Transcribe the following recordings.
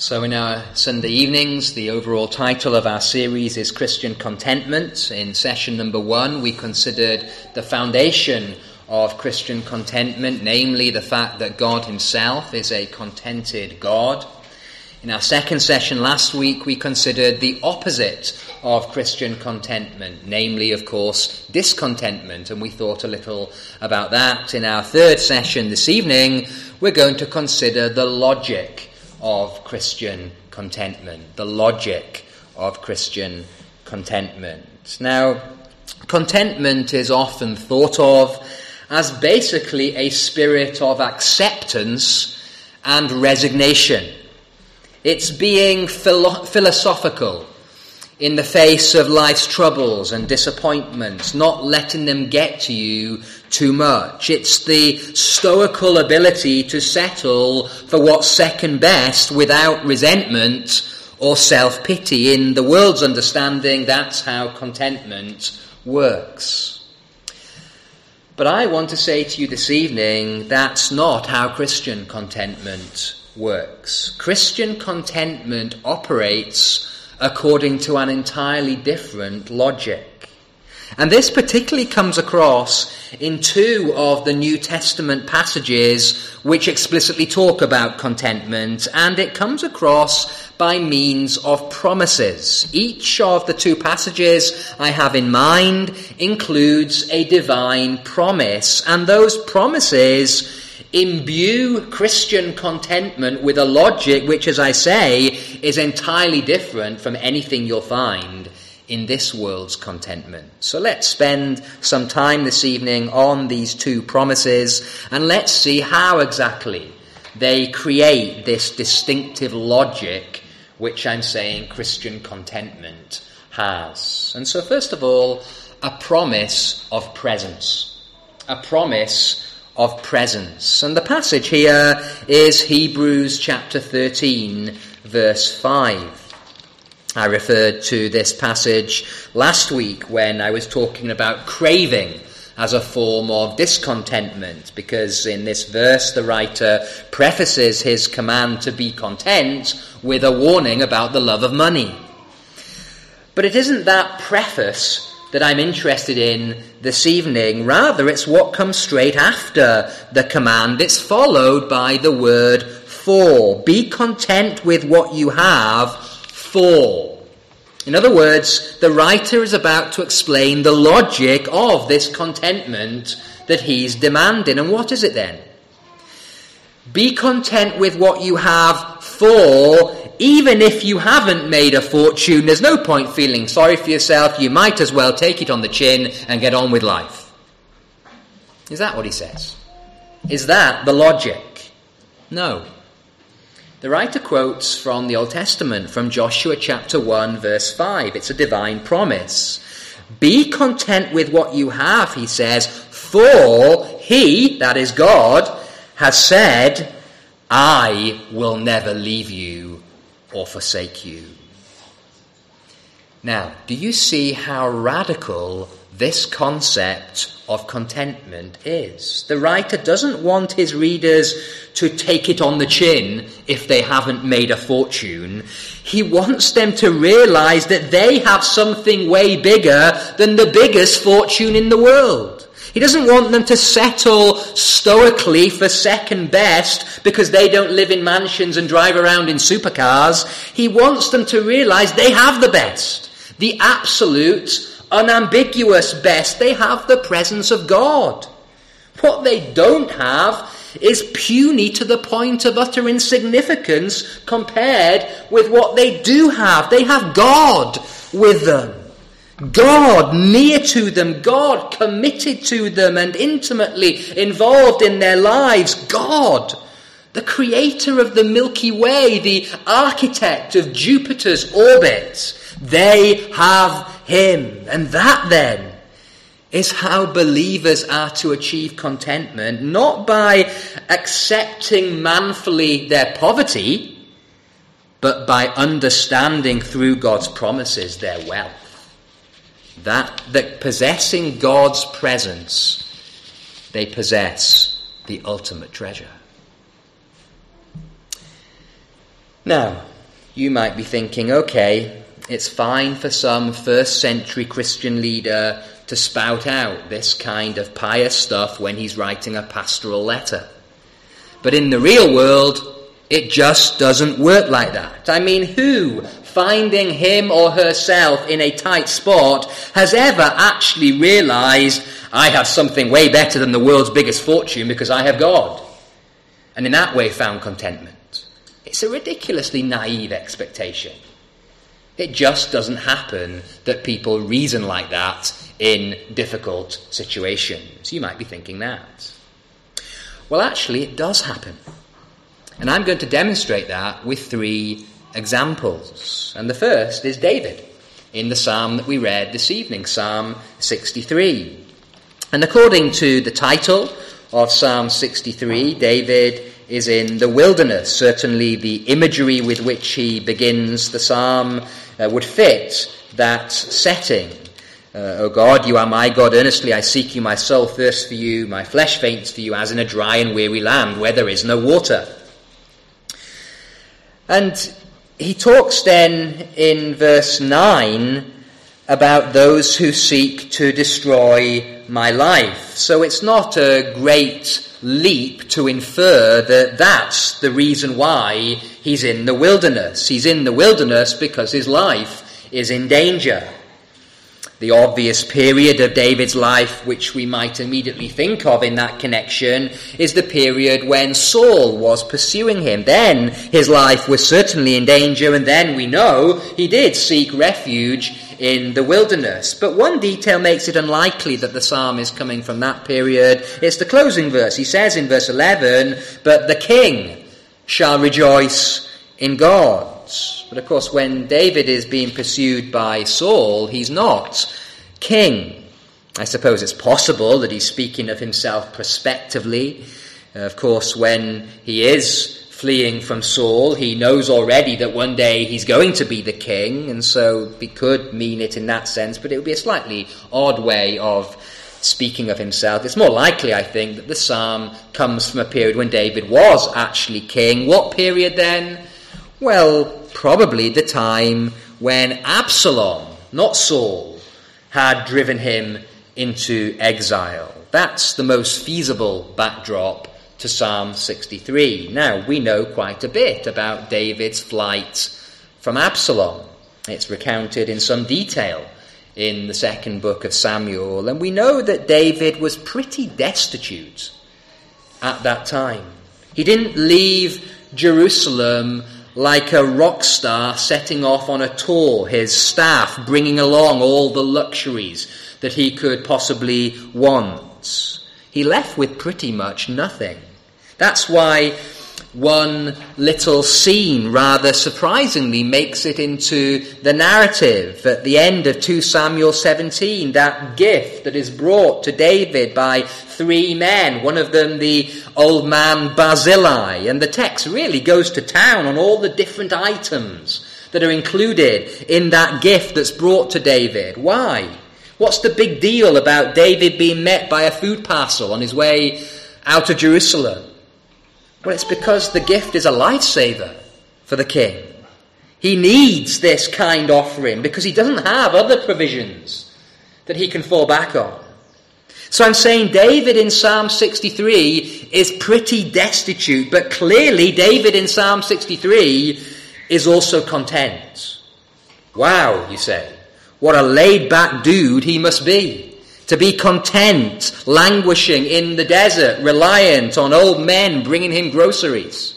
So in our Sunday evenings, the overall title of our series is Christian Contentment. In session number 1, we considered the foundation of Christian contentment, namely the fact that God himself is a contented God. In our second session last week, we considered the opposite of Christian contentment, namely, of course, discontentment, and we thought a little about that. In our third session this evening, we're going to consider the logic of Christian contentment, the logic of Christian contentment. Now, contentment is often thought of as basically a spirit of acceptance and resignation. It's being philosophical in the face of life's troubles and disappointments, not letting them get to you too much. It's the stoical ability to settle for what's second best without resentment or self-pity. In the world's understanding, that's how contentment works. But I want to say to you this evening, that's not how Christian contentment works. Christian contentment operates according to an entirely different logic. And this particularly comes across in 2 of the New Testament passages which explicitly talk about contentment, and it comes across by means of promises. Each of the 2 passages I have in mind includes a divine promise, and those promises imbue Christian contentment with a logic which, as I say, is entirely different from anything you'll find in this world's contentment. So let's spend some time this evening on these 2 promises, and let's see how exactly they create this distinctive logic which I'm saying Christian contentment has. And so first of all, a promise of presence. A promise of presence. And the passage here is Hebrews chapter 13, verse 5. I referred to this passage last week when I was talking about craving as a form of discontentment, because in this verse the writer prefaces his command to be content with a warning about the love of money. But it isn't that preface that I'm interested in this evening. Rather, it's what comes straight after the command. It's followed by the word for. Be content with what you have, for. In other words, the writer is about to explain the logic of this contentment that he's demanding. And what is it then? Be content with what you have, for even if you haven't made a fortune, there's no point feeling sorry for yourself. You might as well take it on the chin and get on with life. Is that what he says? Is that the logic? No. The writer quotes from the Old Testament, from Joshua chapter 1, verse 5. It's a divine promise. Be content with what you have, he says, for he, that is God, has said, I will never leave you or forsake you. Now, do you see how radical this concept of contentment is? The writer doesn't want his readers to take it on the chin if they haven't made a fortune. He wants them to realize that they have something way bigger than the biggest fortune in the world. He doesn't want them to settle stoically for second best because they don't live in mansions and drive around in supercars. He wants them to realize they have the best, the absolute, unambiguous best. They have the presence of God. What they don't have is puny to the point of utter insignificance compared with what they do have. They have God with them. God near to them, God committed to them and intimately involved in their lives. God, the creator of the Milky Way, the architect of Jupiter's orbit. They have him. And that then is how believers are to achieve contentment, not by accepting manfully their poverty, but by understanding through God's promises their wealth. That possessing God's presence, they possess the ultimate treasure. Now, You might be thinking, okay, it's fine for some first century Christian leader to spout out this kind of pious stuff when he's writing a pastoral letter. But in the real world, it just doesn't work like that. I mean, who, finding him or herself in a tight spot, has ever actually realized, I have something way better than the world's biggest fortune because I have God, and in that way found contentment? It's a ridiculously naive expectation. It just doesn't happen that people reason like that in difficult situations. You might be thinking that. Well, actually, it does happen. And I'm going to demonstrate that with 3 examples. And the first is David, in the psalm that we read this evening, Psalm 63. And according to the title of Psalm 63, David is in the wilderness. Certainly the imagery with which he begins the psalm would fit that setting. O God, you are my God, earnestly I seek you, my soul thirsts for you, my flesh faints for you, as in a dry and weary land where there is no water. And he talks then in verse 9 about those who seek to destroy my life. So it's not a great leap to infer that that's the reason why he's in the wilderness. He's in the wilderness because his life is in danger. The obvious period of David's life which we might immediately think of in that connection is the period when Saul was pursuing him. Then his life was certainly in danger, and then we know he did seek refuge in the wilderness. But one detail makes it unlikely that the psalm is coming from that period. It's the closing verse. He says in verse 11, "But the king shall rejoice in God." But of course, when David is being pursued by Saul, he's not king. I suppose it's possible that he's speaking of himself prospectively. Of course, when he is fleeing from Saul, he knows already that one day he's going to be the king, and so he could mean it in that sense, but it would be a slightly odd way of speaking of himself. It's more likely, I think, that the psalm comes from a period when David was actually king. What period then? Well, probably the time when Absalom, not Saul, had driven him into exile. That's the most feasible backdrop to Psalm 63. Now, we know quite a bit about David's flight from Absalom. It's recounted in some detail in the 2nd book of Samuel, and we know that David was pretty destitute at that time. He didn't leave Jerusalem like a rock star setting off on a tour, his staff bringing along all the luxuries that he could possibly want. He left with pretty much nothing. That's why one little scene, rather surprisingly, makes it into the narrative at the end of 2 Samuel 17, that gift that is brought to David by 3 men, one of them the old man Barzillai, and the text really goes to town on all the different items that are included in that gift that's brought to David. Why? What's the big deal about David being met by a food parcel on his way out of Jerusalem? Well, it's because the gift is a lifesaver for the king. He needs this kind offering because he doesn't have other provisions that he can fall back on. So I'm saying David in Psalm 63 is pretty destitute, but clearly David in Psalm 63 is also content. Wow, you say. What a laid-back dude he must be. To be content, languishing in the desert, reliant on old men bringing him groceries.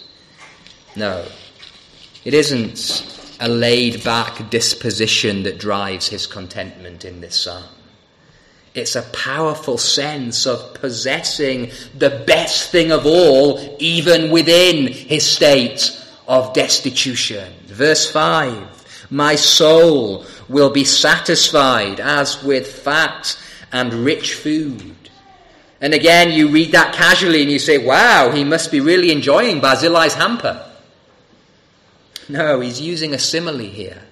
No, it isn't a laid-back disposition that drives his contentment in this psalm. It's a powerful sense of possessing the best thing of all, even within his state of destitution. Verse 5, "My soul will be satisfied as with fat and rich food." And again, you read that casually and you say, wow, he must be really enjoying Barzillai's hamper. No, he's using a simile here.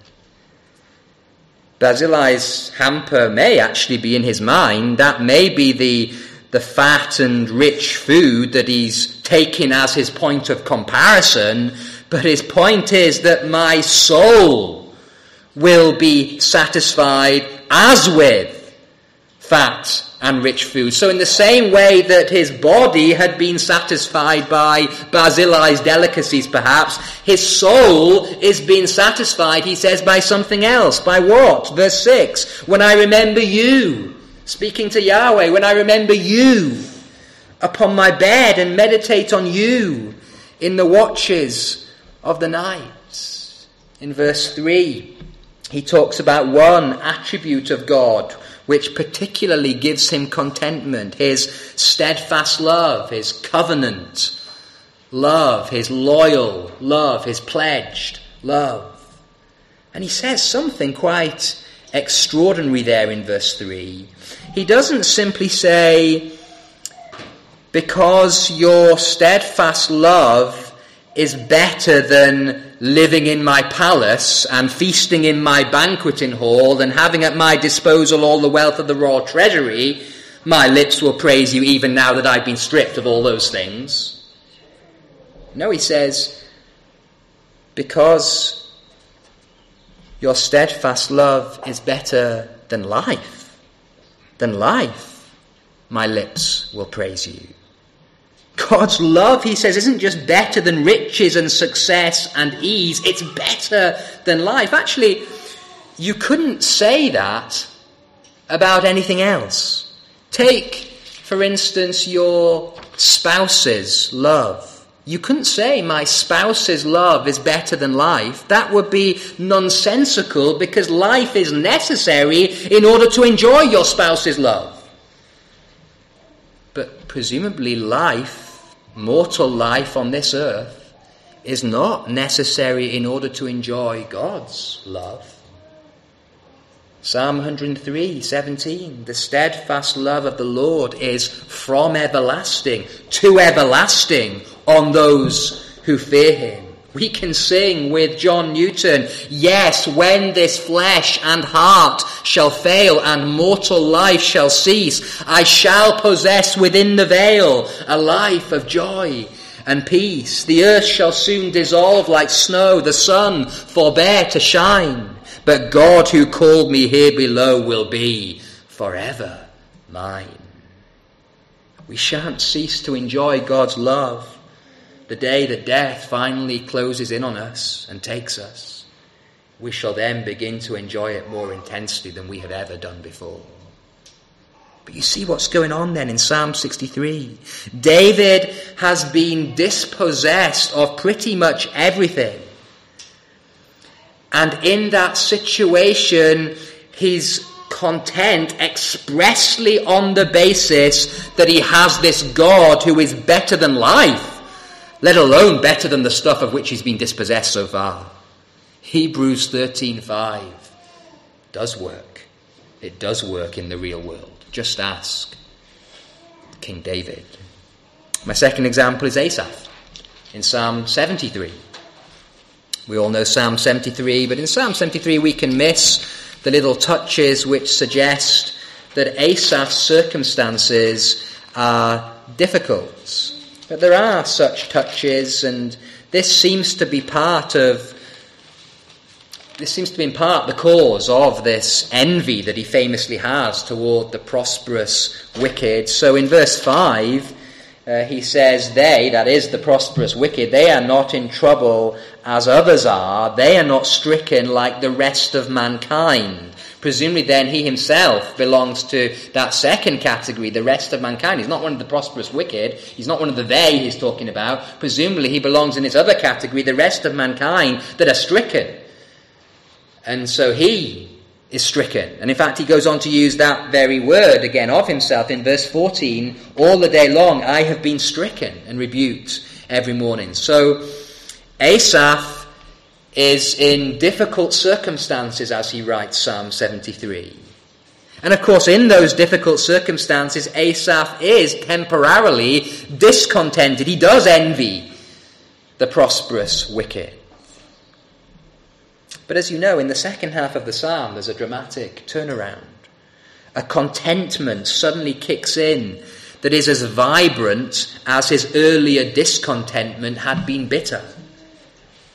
Barzillai's hamper may actually be in his mind. That may be the fat and rich food that he's taking as his point of comparison, But his point is that my soul will be satisfied as with fat and rich food. So in the same way that his body had been satisfied by Barzillai's delicacies perhaps, his soul is being satisfied, he says, by something else. By what? Verse 6, when I remember you, speaking to Yahweh, when I remember you upon my bed and meditate on you in the watches of the night. In verse 3, he talks about one attribute of God which particularly gives him contentment, his steadfast love, his covenant love, his loyal love, his pledged love. And he says something quite extraordinary there in verse 3. He doesn't simply say, because your steadfast love is better than living in my palace and feasting in my banqueting hall and having at my disposal all the wealth of the royal treasury, my lips will praise you even now that I've been stripped of all those things. No, he says, because your steadfast love is better than life, my lips will praise you. God's love, he says, isn't just better than riches and success and ease. It's better than life. Actually, you couldn't say that about anything else. Take, for instance, your spouse's love. You couldn't say my spouse's love is better than life. That would be nonsensical because life is necessary in order to enjoy your spouse's love. But presumably life, mortal life on this earth, is not necessary in order to enjoy God's love. Psalm 103:17, the steadfast love of the Lord is from everlasting to everlasting on those who fear him. We can sing with John Newton, yes, when this flesh and heart shall fail and mortal life shall cease, I shall possess within the veil a life of joy and peace. The earth shall soon dissolve like snow, the sun forbear to shine, but God who called me here below will be forever mine. We shan't cease to enjoy God's love the day that death finally closes in on us and takes us. We shall then begin to enjoy it more intensely than we have ever done before. But you see what's going on then in Psalm 63. David has been dispossessed of pretty much everything. And in that situation, he's content expressly on the basis that he has this God who is better than life, let alone better than the stuff of which he's been dispossessed so far. Hebrews 13:5 does work. It does work in the real world. Just ask King David. My second example is Asaph in Psalm 73. We all know Psalm 73, but in Psalm 73 we can miss the little touches which suggest that Asaph's circumstances are difficult. But there are such touches, and this seems to be in part the cause of this envy that he famously has toward the prosperous wicked. So in verse 5, he says, they, that is the prosperous wicked, they are not in trouble as others are. They are not stricken like the rest of mankind. Presumably then he himself belongs to that second category, the rest of mankind. He's not one of the prosperous wicked. He's not one of the they he's talking about. Presumably he belongs in this other category, the rest of mankind that are stricken. And so he is stricken. And in fact he goes on to use that very word again of himself in verse 14. All the day long I have been stricken and rebuked every morning. So Asaph is in difficult circumstances as he writes Psalm 73. And of course, in those difficult circumstances, Asaph is temporarily discontented. He does envy the prosperous wicked. But as you know, in the second half of the psalm, there's a dramatic turnaround. A contentment suddenly kicks in that is as vibrant as his earlier discontentment had been bitter.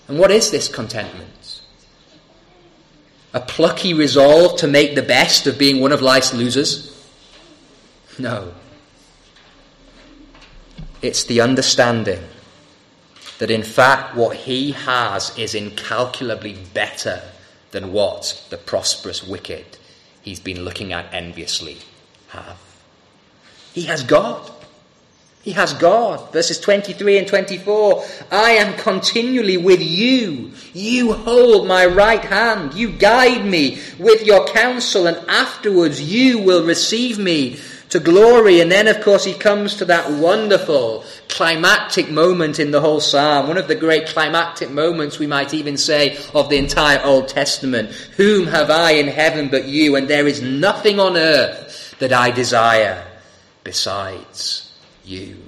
And what is this contentment? A plucky resolve to make the best of being one of life's losers? No. It's the understanding that in fact what he has is incalculably better than what the prosperous wicked he's been looking at enviously have. He has God. He has God. Verses 23 and 24. I am continually with you. You hold my right hand. You guide me with your counsel, and afterwards you will receive me to glory. And then, of course, he comes to that wonderful climactic moment in the whole psalm. One of the great climactic moments, we might even say, of the entire Old Testament. Whom have I in heaven but you? And there is nothing on earth that I desire besides you.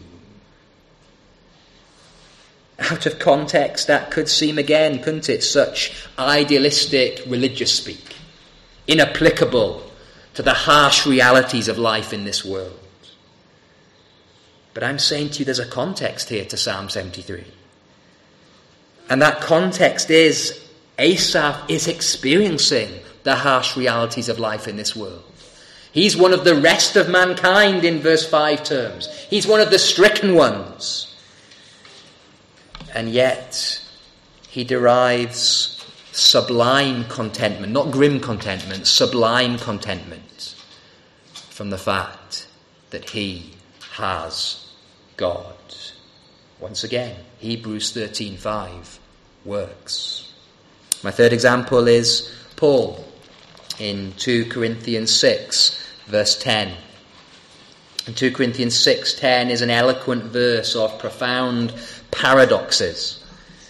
Out of context, that could seem again, couldn't it, such idealistic religious speak, inapplicable to the harsh realities of life in this world. But I'm saying to you, there's a context here to Psalm 73. And that context is Asaph is experiencing the harsh realities of life in this world. He's one of the rest of mankind in verse 5 terms. He's one of the stricken ones. And yet, he derives sublime contentment, not grim contentment, sublime contentment from the fact that he has God. Once again, Hebrews 13:5 works. My third example is Paul in 2 Corinthians 6, verse 10. And 2 Corinthians 6:10 is an eloquent verse of profound paradoxes.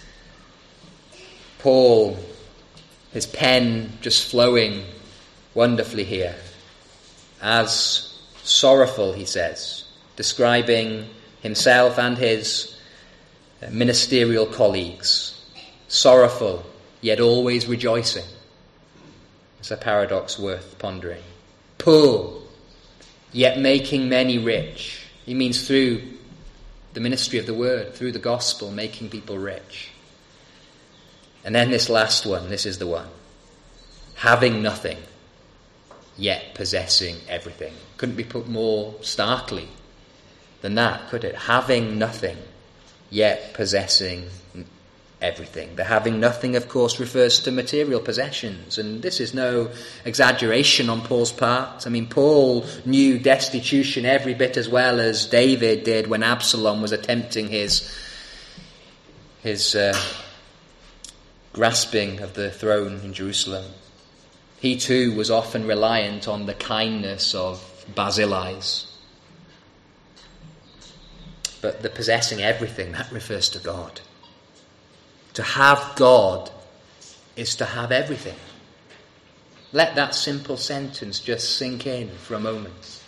Paul, his pen just flowing wonderfully here, as sorrowful, he says, describing himself and his ministerial colleagues. Sorrowful, yet always rejoicing. It's a paradox worth pondering. Poor, yet making many rich. He means through the ministry of the word, through the gospel, making people rich. And then this last one, this is the one. Having nothing, yet possessing everything. Couldn't be put more starkly than that, could it? Having nothing, yet possessing everything. The having nothing, of course, refers to material possessions, and this is no exaggeration on Paul's part. I mean, Paul knew destitution every bit as well as David did when Absalom was attempting his grasping of the throne in Jerusalem. He too was often reliant on the kindness of Barzillai. But the possessing everything, that refers to God. To have God is to have everything. Let that simple sentence just sink in for a moment.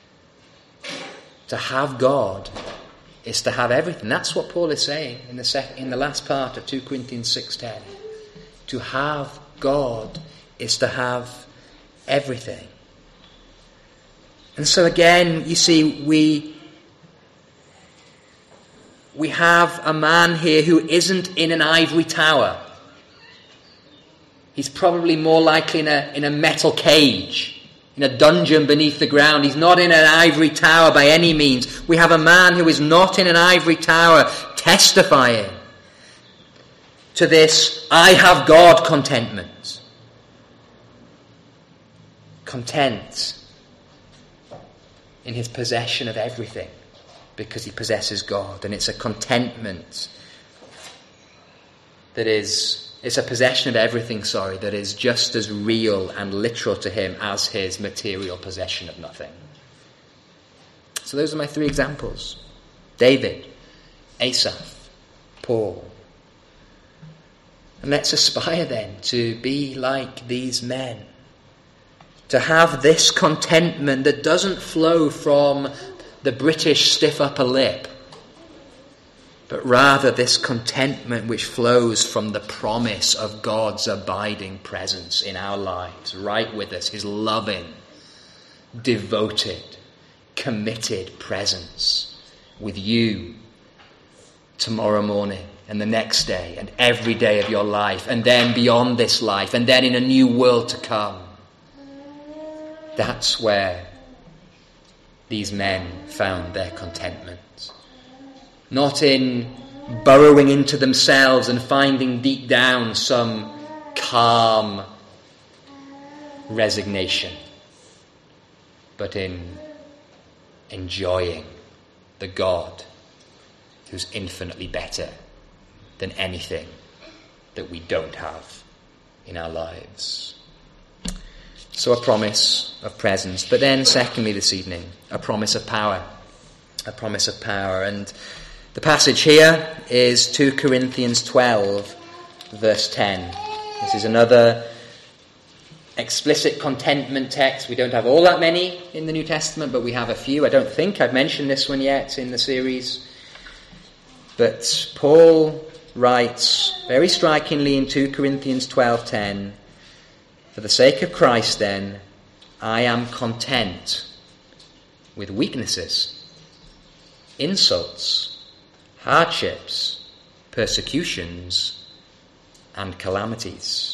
To have God is to have everything. That's what Paul is saying in the last part of 2 Corinthians 6:10. To have God is to have everything. And so again, you see, we have a man here who isn't in an ivory tower. He's probably more likely in a metal cage, in a dungeon beneath the ground. He's not in an ivory tower by any means. We have a man who is not in an ivory tower testifying to this I have God contentment. Content in his possession of everything, because he possesses God. And it's a contentment it's a possession of everything, that is just as real and literal to him as his material possession of nothing. So those are my three examples. David, Asaph, Paul. And let's aspire then to be like these men. To have this contentment that doesn't flow from the British stiff upper lip, but rather this contentment which flows from the promise of God's abiding presence in our lives, right with us, his loving, devoted, committed presence with you tomorrow morning and the next day and every day of your life, and then beyond this life, and then in a new world to come. That's where these men found their contentment. Not in burrowing into themselves and finding deep down some calm resignation, but in enjoying the God who's infinitely better than anything that we don't have in our lives. So a promise of presence, but then secondly this evening, a promise of power. A promise of power. And the passage here is 2 Corinthians 12, verse 10. This is another explicit contentment text. We don't have all that many in the New Testament, but we have a few. I don't think I've mentioned this one yet in the series. But Paul writes very strikingly in 2 Corinthians 12:10, "For the sake of Christ, then, I am content with weaknesses, insults, hardships, persecutions, and calamities."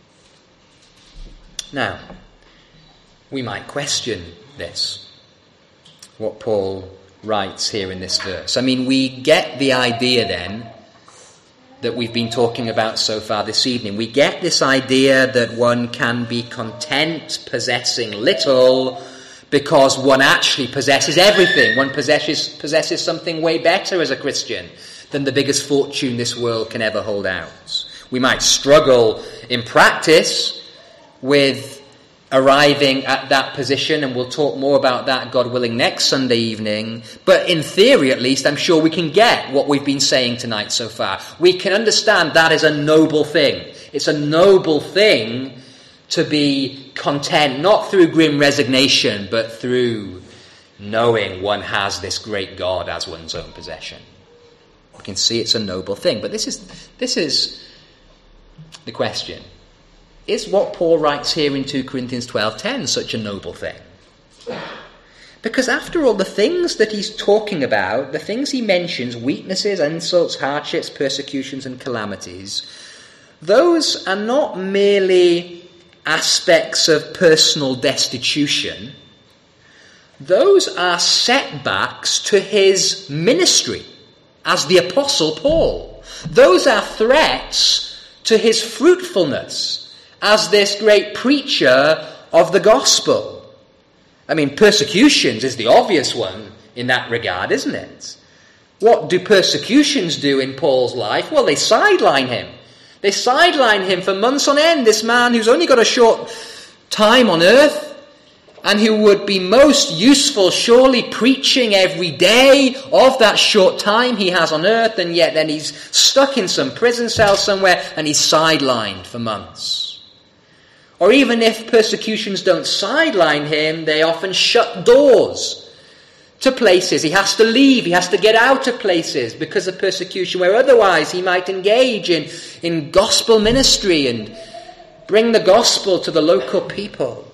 Now, we might question this, what Paul writes here in this verse. I mean, we get the idea then that we've been talking about so far this evening. We get this idea that one can be content possessing little because one actually possesses everything. One possesses something way better as a Christian than the biggest fortune this world can ever hold out. We might struggle in practice with arriving at that position, and we'll talk more about that, God willing, next Sunday evening. But in theory, at least, I'm sure we can get what we've been saying tonight so far. We can understand that is a noble thing. It's a noble thing to be content, not through grim resignation, but through knowing one has this great God as one's own possession. We can see it's a noble thing. But this is the question. Is what Paul writes here in 2 Corinthians 12:10 such a noble thing? Because after all, the things that he's talking about, the things he mentions, weaknesses, insults, hardships, persecutions, and calamities, those are not merely aspects of personal destitution. Those are setbacks to his ministry as the Apostle Paul. Those are threats to his fruitfulness as this great preacher of the gospel. I mean, persecutions is the obvious one in that regard, isn't it? What do persecutions do in Paul's life? Well, they sideline him. They sideline him for months on end, this man who's only got a short time on earth, and who would be most useful surely preaching every day of that short time he has on earth, and yet then he's stuck in some prison cell somewhere and he's sidelined for months. Or even if persecutions don't sideline him, they often shut doors to places. He has to leave, he has to get out of places because of persecution, where otherwise he might engage in gospel ministry and bring the gospel to the local people.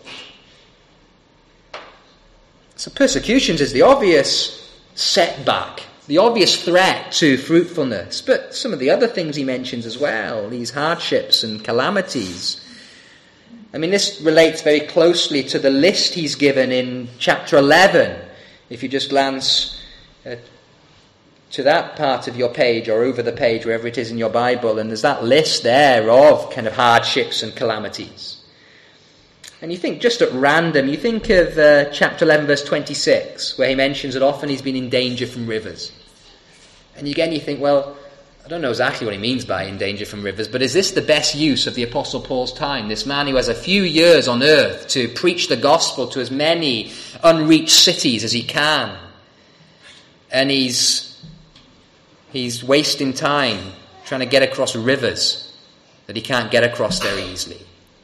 So persecutions is the obvious setback, the obvious threat to fruitfulness. But some of the other things he mentions as well, these hardships and calamities. I mean, this relates very closely to the list he's given in chapter 11. If you just glance to that part of your page or over the page, wherever it is in your Bible, and there's that list there of kind of hardships and calamities. And you think, just at random, you think of chapter 11, verse 26, where he mentions that often he's been in danger from rivers. And again, you think, well, I don't know exactly what he means by in danger from rivers, but is this the best use of the Apostle Paul's time? This man who has a few years on earth to preach the gospel to as many unreached cities as he can. And he's wasting time trying to get across rivers that he can't get across very easily.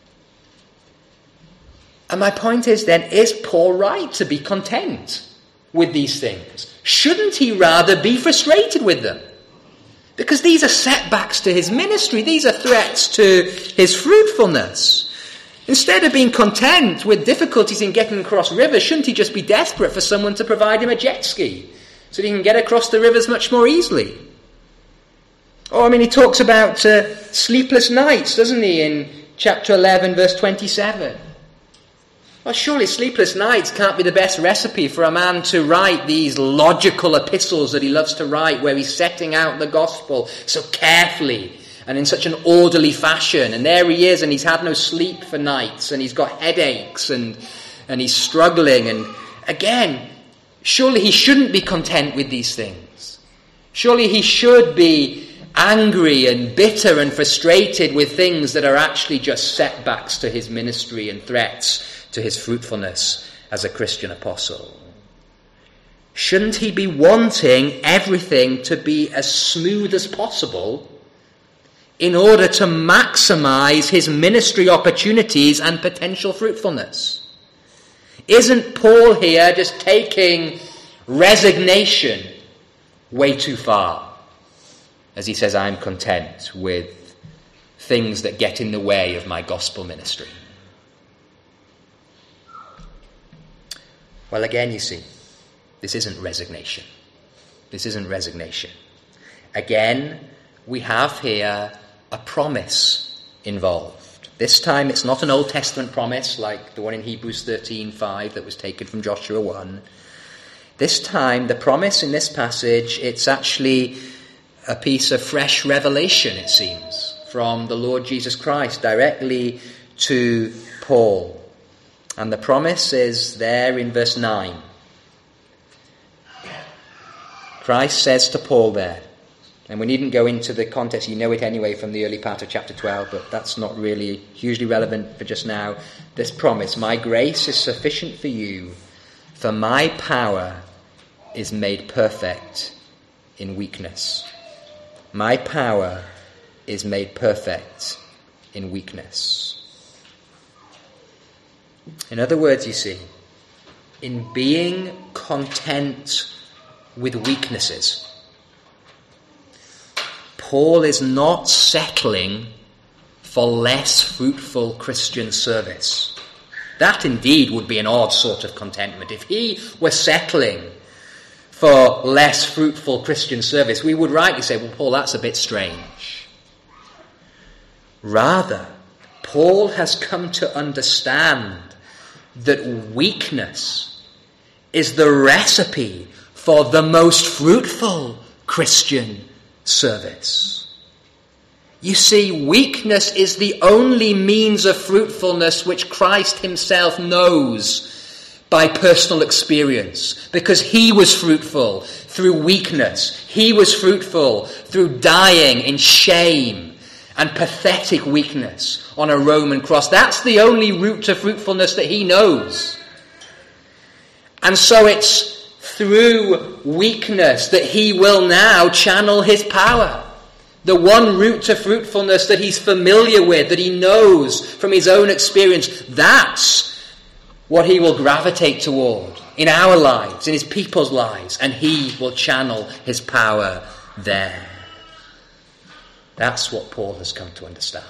And my point is then, is Paul right to be content with these things? Shouldn't he rather be frustrated with them? Because these are setbacks to his ministry. These are threats to his fruitfulness. Instead of being content with difficulties in getting across rivers, shouldn't he just be desperate for someone to provide him a jet ski so that he can get across the rivers much more easily? He talks about sleepless nights, doesn't he, in chapter 11, verse 27. Well, surely sleepless nights can't be the best recipe for a man to write these logical epistles that he loves to write, where he's setting out the gospel so carefully and in such an orderly fashion. And there he is, and he's had no sleep for nights, and he's got headaches, and he's struggling. And again, surely he shouldn't be content with these things. Surely he should be angry and bitter and frustrated with things that are actually just setbacks to his ministry and threats to his fruitfulness as a Christian apostle. Shouldn't he be wanting everything to be as smooth as possible in order to maximize his ministry opportunities and potential fruitfulness? Isn't Paul here just taking resignation way too far, as he says, I'm content with things that get in the way of my gospel ministry? Well, again, you see, this isn't resignation. This isn't resignation. Again, we have here a promise involved. This time it's not an Old Testament promise like the one in Hebrews 13:5 that was taken from Joshua 1. This time, the promise in this passage, it's actually a piece of fresh revelation, it seems, from the Lord Jesus Christ directly to Paul. And the promise is there in verse 9. Christ says to Paul there, and we needn't go into the context, you know it anyway from the early part of chapter 12, but that's not really hugely relevant for just now. This promise, my grace is sufficient for you, for my power is made perfect in weakness. My power is made perfect in weakness. In other words, you see, in being content with weaknesses, Paul is not settling for less fruitful Christian service. That indeed would be an odd sort of contentment. If he were settling for less fruitful Christian service, we would rightly say, well, Paul, that's a bit strange. Rather, Paul has come to understand that weakness is the recipe for the most fruitful Christian service. You see, weakness is the only means of fruitfulness which Christ himself knows by personal experience, because he was fruitful through weakness. He was fruitful through dying in shame and pathetic weakness on a Roman cross. That's the only route to fruitfulness that he knows. And so it's through weakness that he will now channel his power. The one route to fruitfulness that he's familiar with, that he knows from his own experience, that's what he will gravitate toward in our lives, in his people's lives, and he will channel his power there. That's what Paul has come to understand.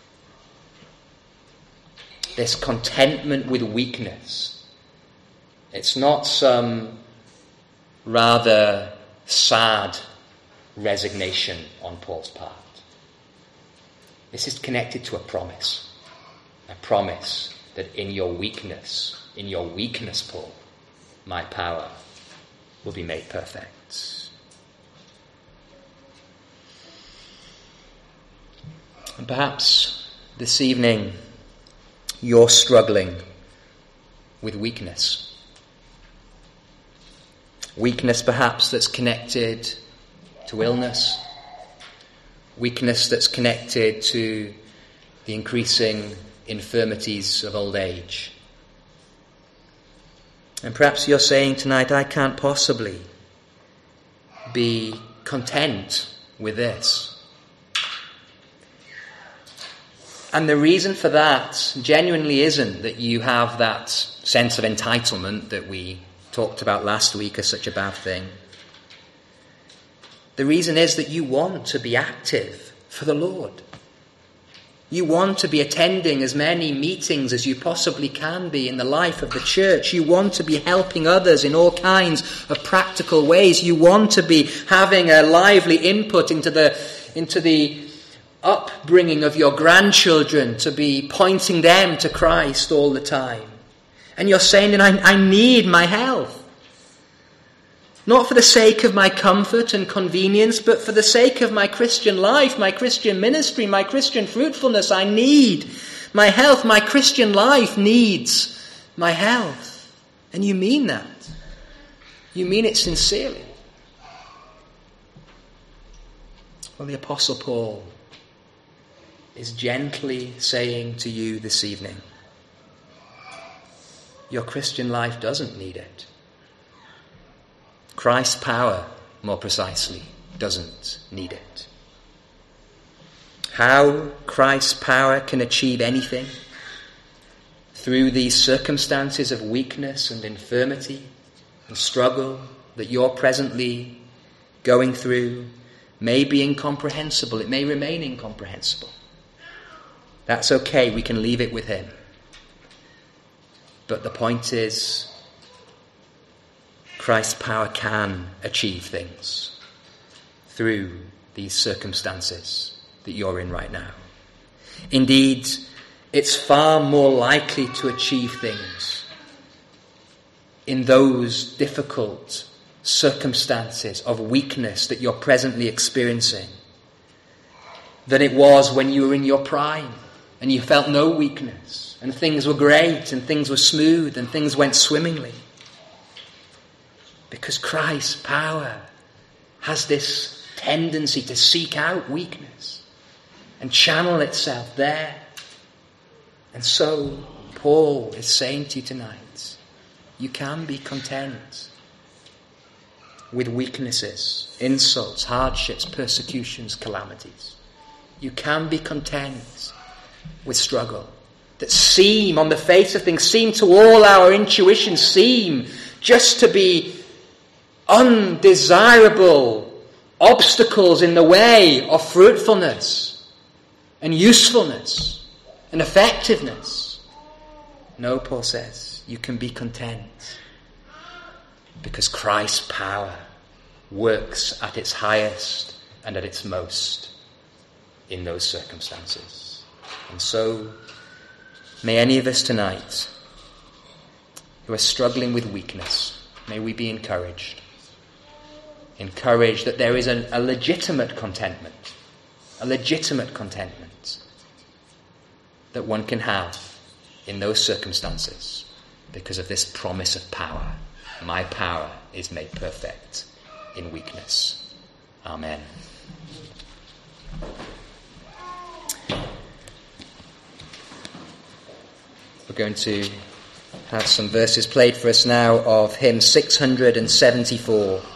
This contentment with weakness. It's not some rather sad resignation on Paul's part. This is connected to a promise that in your weakness, Paul, my power will be made perfect. And perhaps this evening you're struggling with weakness. Weakness perhaps that's connected to illness. Weakness that's connected to the increasing infirmities of old age. And perhaps you're saying tonight, I can't possibly be content with this. And the reason for that genuinely isn't that you have that sense of entitlement that we talked about last week as such a bad thing. The reason is that you want to be active for the Lord. You want to be attending as many meetings as you possibly can be in the life of the church. You want to be helping others in all kinds of practical ways. You want to be having a lively input into the into the upbringing of your grandchildren to be pointing them to Christ all the time. And you're saying that I need my health. Not for the sake of my comfort and convenience, but for the sake of my Christian life, my Christian ministry, my Christian fruitfulness. I need my health. My Christian life needs my health. And you mean that. You mean it sincerely. Well, the Apostle Paul is gently saying to you this evening, your Christian life doesn't need it. Christ's power, more precisely, doesn't need it. How Christ's power can achieve anything through these circumstances of weakness and infirmity and struggle that you're presently going through may be incomprehensible. It may remain incomprehensible. That's okay. We can leave it with him. But the point is, Christ's power can achieve things through these circumstances that you're in right now. Indeed, it's far more likely to achieve things in those difficult circumstances of weakness that you're presently experiencing than it was when you were in your prime and you felt no weakness and things were great and things were smooth and things went swimmingly. Because Christ's power has this tendency to seek out weakness and channel itself there. And so Paul is saying to you tonight, you can be content with weaknesses, insults, hardships, persecutions, calamities. You can be content with struggle that seem, on the face of things, seem to all our intuition, seem just to be undesirable obstacles in the way of fruitfulness and usefulness and effectiveness. No, Paul says, you can be content because Christ's power works at its highest and at its most in those circumstances. And so, may any of us tonight who are struggling with weakness, may we be encouraged that there is a legitimate contentment that one can have in those circumstances because of this promise of power. My power is made perfect in weakness. Amen. We're going to have some verses played for us now of hymn 674.